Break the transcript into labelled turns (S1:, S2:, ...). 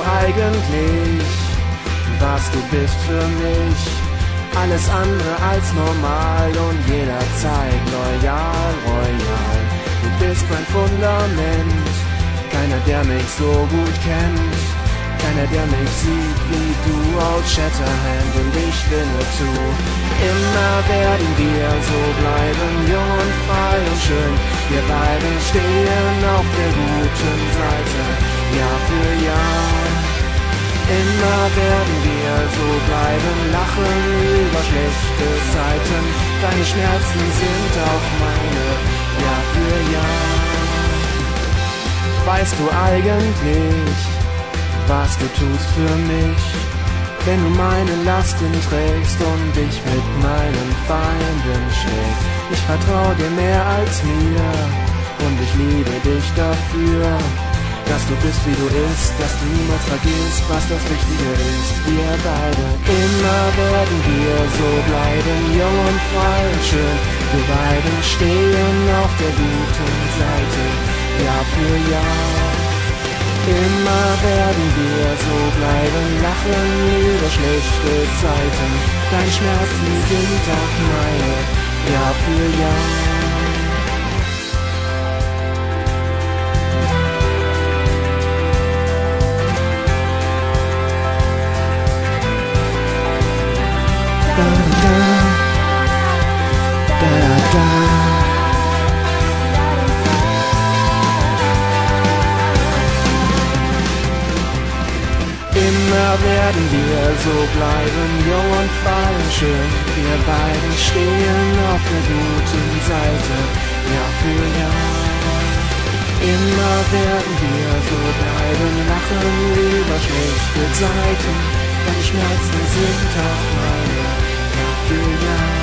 S1: eigentlich, was du bist für mich? Alles andere als normal und jederzeit loyal, royal. Du bist mein Fundament, keiner, der mich so gut kennt. Keiner, der mich sieht wie du aus Shatterhand und ich stimme zu. Immer werden wir so bleiben, jung und frei und schön. Wir beide stehen auf der guten Seite, Jahr für Jahr. Immer werden wir so bleiben, lachen über schlechte Zeiten. Deine Schmerzen sind auch meine, Jahr für Jahr. Weißt du eigentlich, was du tust für mich, wenn du meine Lasten trägst und dich mit meinen Feinden schlägst? Ich vertraue dir mehr als mir und ich liebe dich dafür, dass du bist wie du bist, dass du niemals vergisst, was das Wichtige ist. Wir beide, immer werden wir so bleiben, jung und frei und schön. Wir beide stehen auf der guten Seite, Jahr für Jahr. Immer werden wir so bleiben, lachen über schlechte Zeiten. Deine Schmerzen sind auch meine, Jahr für Jahr. Da, da, da, da. Immer werden wir so bleiben, jung und frei und schön. Wir beide stehen auf der guten Seite, Jahr für Jahr. Immer werden wir so bleiben, lachen über schlechte Zeiten. Deine Schmerzen sind auch meine, Jahr für Jahr.